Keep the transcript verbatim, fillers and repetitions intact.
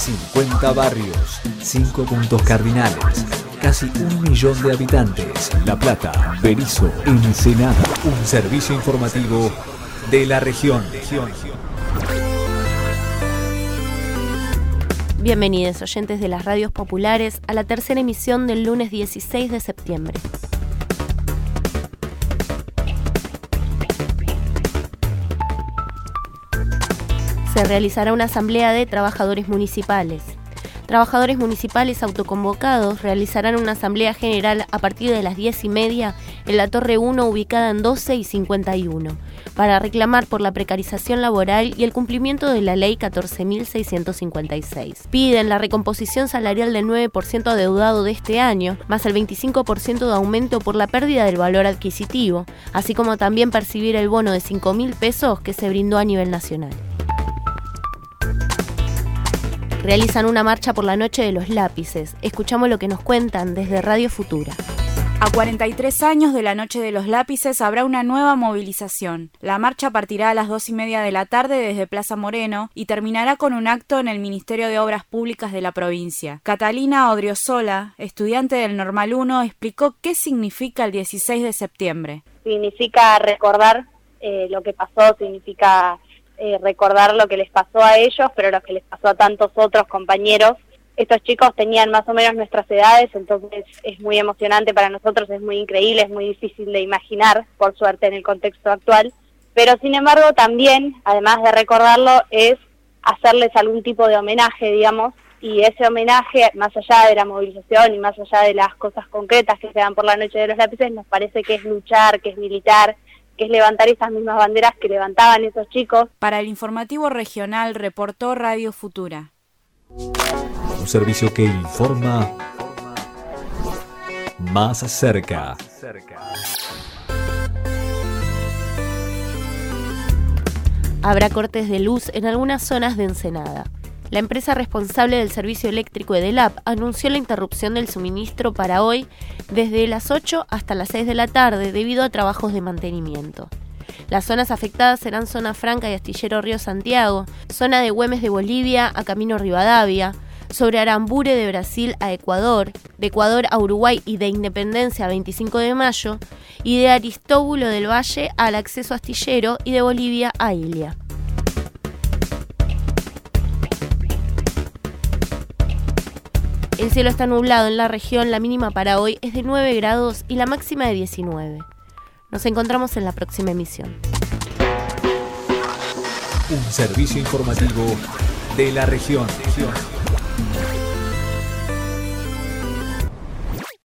cincuenta barrios, cinco puntos cardinales, casi un millón de habitantes. La Plata, Berisso, Ensenada. Un servicio informativo de la región. Bienvenidos, oyentes de las radios populares, a la tercera emisión del lunes dieciséis de septiembre. Se realizará una asamblea de trabajadores municipales. Trabajadores municipales autoconvocados realizarán una asamblea general a partir de las diez y media en la Torre uno, ubicada en doce y cincuenta y uno, para reclamar por la precarización laboral y el cumplimiento de la Ley catorce mil seiscientos cincuenta y seis. Piden la recomposición salarial del nueve por ciento adeudado de este año, más el veinticinco por ciento de aumento por la pérdida del valor adquisitivo, así como también percibir el bono de cinco mil pesos que se brindó a nivel nacional. Realizan una marcha por la Noche de los Lápices. Escuchamos lo que nos cuentan desde Radio Futura. A cuarenta y tres años de la Noche de los Lápices habrá una nueva movilización. La marcha partirá a las dos y media de la tarde desde Plaza Moreno y terminará con un acto en el Ministerio de Obras Públicas de la provincia. Catalina Odriozola, estudiante del Normal uno, explicó qué significa el dieciséis de septiembre. Significa recordar eh, lo que pasó, significa eh, recordar lo que les pasó a ellos, pero lo que les pasó a tantos otros compañeros. Estos chicos tenían más o menos nuestras edades, entonces es muy emocionante para nosotros, es muy increíble, es muy difícil de imaginar, por suerte en el contexto actual, pero sin embargo también, además de recordarlo, es hacerles algún tipo de homenaje, digamos, y ese homenaje, más allá de la movilización y más allá de las cosas concretas que se dan por la Noche de los Lápices, nos parece que es luchar, que es militar, que es levantar esas mismas banderas que levantaban esos chicos. Para el informativo regional reportó Radio Futura. Un servicio que informa más cerca. Habrá cortes de luz en algunas zonas de Ensenada. La empresa responsable del servicio eléctrico EDELAP anunció la interrupción del suministro para hoy desde las ocho hasta las seis de la tarde debido a trabajos de mantenimiento. Las zonas afectadas serán Zona Franca y Astillero Río Santiago, zona de Güemes de Bolivia a Camino Rivadavia, sobre Arambure de Brasil a Ecuador, de Ecuador a Uruguay y de Independencia a veinticinco de mayo, y de Aristóbulo del Valle al acceso a Astillero y de Bolivia a Ilia. El cielo está nublado en la región, la mínima para hoy es de nueve grados y la máxima de diecinueve. Nos encontramos en la próxima emisión. Un servicio informativo de la región.